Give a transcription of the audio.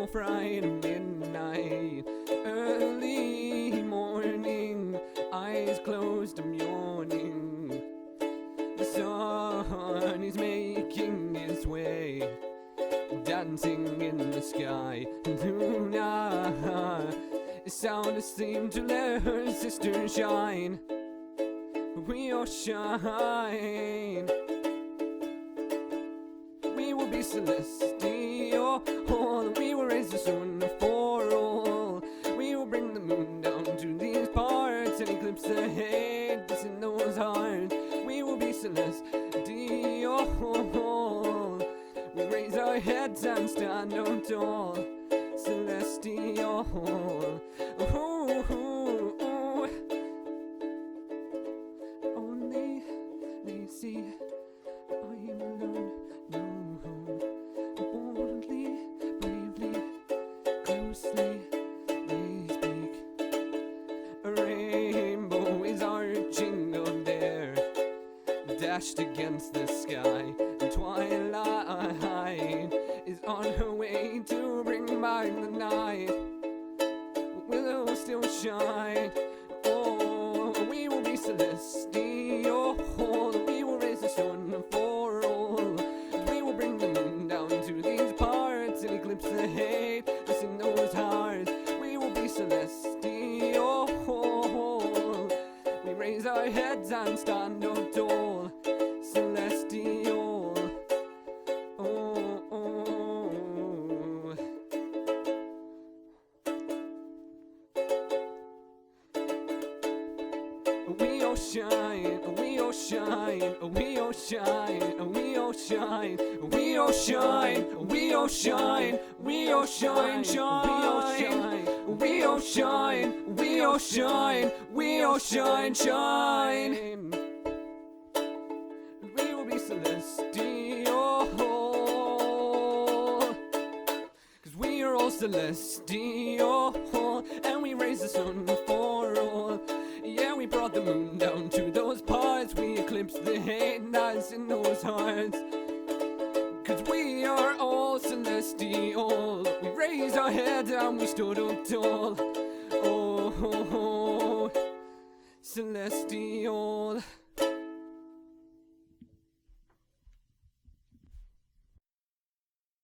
Friday midnight, early morning, eyes closed, I'm yawning. The sun is making its way, dancing in the sky. Tonight, it's sound asleep to let her sister shine. We all shine. We will be celestial. We will raise the sun for all. We will bring the moon down to these parts and eclipse the hate that's in those hearts. We will be celestial. We raise our heads and stand up tall. Celestial. Only they see I'm alone. No, boldly, bravely, closely they speak. A rainbow is arching up there, dashed against the sky. And twilight is on her way to bring back the night. We'll still shine. Oh, we will be celestial. We will raise the sun for all. We will bring the moon down to these parts and eclipse the hate that's in those hearts. We will be celestial. We raise our heads and stand up tall. Celestial. Oh, oh. We all shine, we all shine, we all shine, we all shine, we all shine, we all shine, we all shine, shine, we all shine, we all shine, we all shine, shine. We will be celestial, 'cause we are all celestial, and we raise the sun for all. Yeah, we brought the moon down to those parts. We eclipsed the hate that's in those hearts. 'Cause we are all celestial. We raised our heads and we stood up tall. Oh, celestial.